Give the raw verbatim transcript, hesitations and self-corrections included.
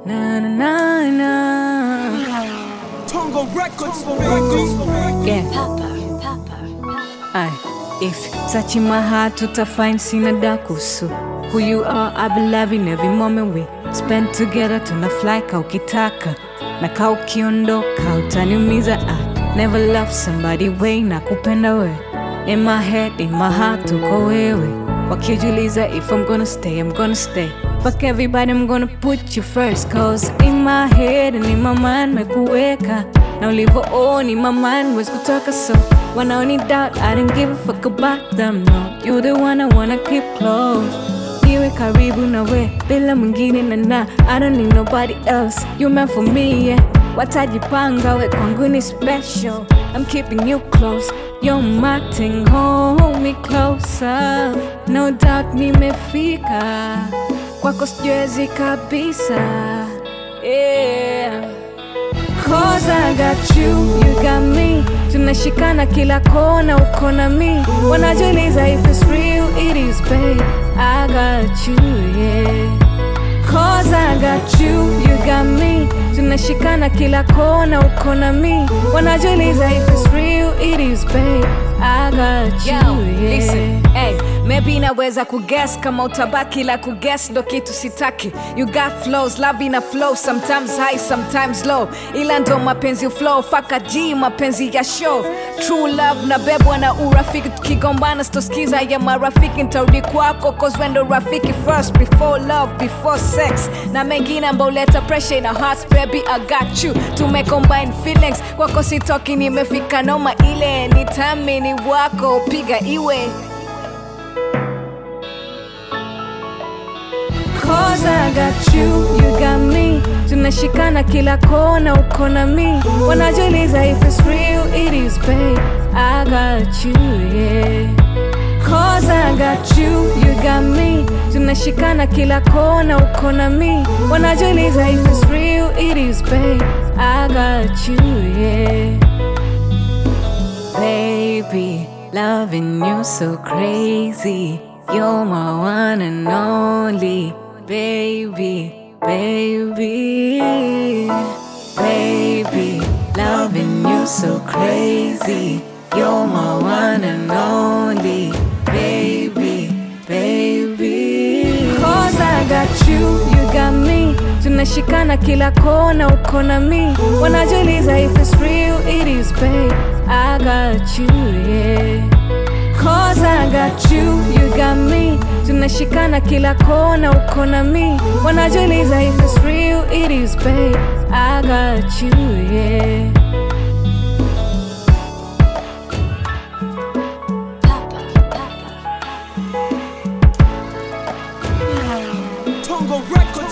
Na na na na. Tongo Records for records. Yeah. Papa, Papa, Aye. If touching my heart to find sina dakusu. Who you are, I be loving every moment we spend together. Tunafly ka ukitaka na ka ukiondoka utaniumiza. I never loved somebody way na kupenda we. In my head, in my heart tuko wewe. Wakijuliza if I'm gonna stay, I'm gonna stay. Fuck everybody, I'm gonna put you first. Cause in my head and in my mind mekuweka. Na ulivyoona in my mind was kutoka. So when I only doubt, I didn't give a fuck about them. No, you're the one I wanna keep close. Niwe karibu na we, bila mwingine na na. I don't need nobody else, you meant for me, yeah. Watajipanga we kwangu ni special. I'm keeping you close, you're my thing, hold me closer. No doubt nimefika, kwako sijiwezi kabisa, yeah. Cause I got you, you got me. Tunashikana kila kona, uko na mi. Wanajiuliza if it's real, it is, babe. I got you, yeah. Cause I got you, you got me. Tunashikana kila kona, uko na mi. Wanajiuliza if it's real, it is, babe. I got you, Yo, yeah. listen, hey, maybe naweza kuguess kama utabaki la kuguess ndo kitu sitaki. You got flows, love ina flow, sometimes high, sometimes low. Ila ndo mapenzi flow, faka G, mapenzi ya show. True love na bebwa na urafiki, tukigombana stosikiza ya marafiki. Ntarudi kwako cause wendo rafiki first, before love, before sex. Na mengine ambao leta pressure in our hearts, baby I got you. Tumecombine feelings, kwako sitoki nimefika noma ile. Nitamini wako, piga iwe. Cause I got you, you got me. Tunashikana kila kona, uko na mi. Wanajiuliza if it's real, it is, babe. I got you, yeah. Cause I got you, you got me. Tunashikana kila kona, uko na mi. Wanajiuliza if it's real, it is, babe. I got you, yeah. Baby, loving you so crazy. You're my one and only. Baby, baby, baby, loving you so crazy. You're my one and only. Baby, baby. Cause I got you, you got me. Tunashikana kila kona, uko na mi. Wanajiuliza if it's real, it is, babe. I got you, yeah. Cause I got you, you got me. Tunashikana kila kona, uko na mi. Wanajiuliza if it's real, it is, babe. I got you, yeah. Papa, Papa. Tongo Records.